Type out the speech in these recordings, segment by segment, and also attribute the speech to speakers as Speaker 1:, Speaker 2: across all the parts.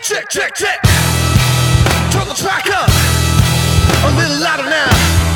Speaker 1: Check, check, check. Turn the track up a little louder now.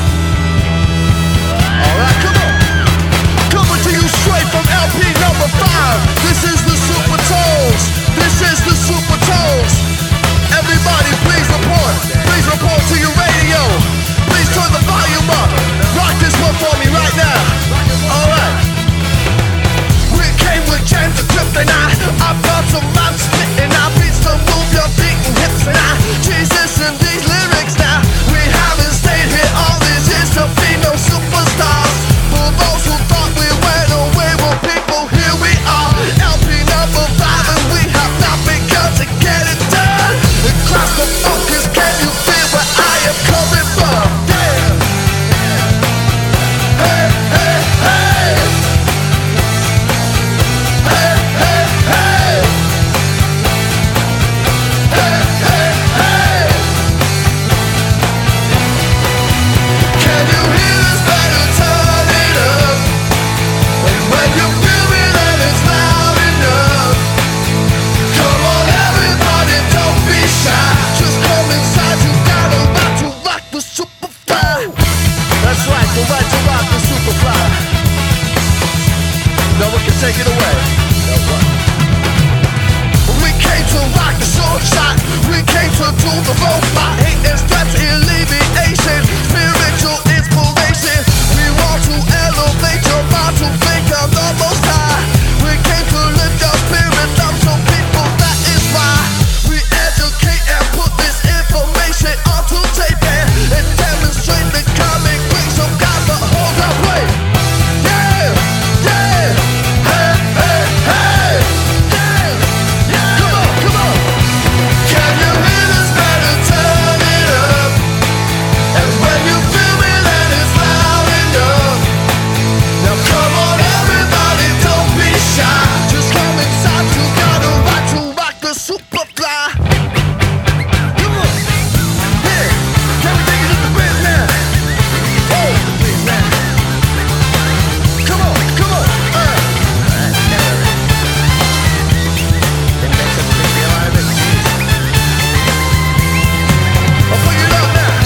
Speaker 1: Alright, come on. Coming to you straight from LP number 5. This is the Super Tones. This is the Super Tones. Everybody please report. Please report to your radio. Please turn the volume up. Rock this one for me right now. Alright. We came with James the Crypt and I brought some rhymes spitting. I beats to move your beating hips and Jesus in these lyrics now. We haven't stayed here all these years to be no superstars. For those who thought we went away, well people, here we are. LP number 5 and we have not begun to get it done. And cross the focus, can you feel where I am coming from? Damn. Hey, hey, hey. Hey, hey, hey. Hey, hey, hey. Can you hear this better? Turn it up. And when you feel me, then it's loud enough. Come on, everybody, don't be shy. Just come inside, you got a right to rock the Superfly. That's right, the right to rock the Superfly. No one can take it away. No one. We came to rock the short shot. We came to do the robot. Hate and stress, alleviation, spiritual inspiration. We want to elevate your mind to think of the most high. We came to lift your spirit up, so people, that is why we educate and put this information onto tape and demonstrate the comic grace of God. But hold up, wait. Yeah, yeah. Hey, hey, hey. Yeah, yeah. Come on. Can you hear this better? Turn it up. And when you feel me, then it's loud enough. Now come on, everybody, don't be shy. Just come inside, you got a right to rock the Superfly. Come on. Yeah. Can we take it to the bridge now? Woo. Come on. I'll put it up now.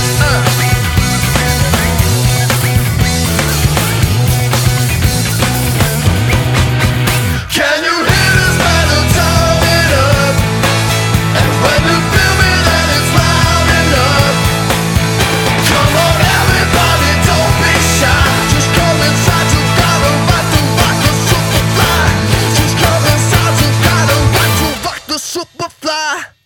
Speaker 1: Can you hear this better? Turn it up. And when you feel me, then it's loud enough. Come on, everybody, don't be shy. Just come inside, you got a right to rock the Superfly. Just come inside, you got a right to rock the Superfly.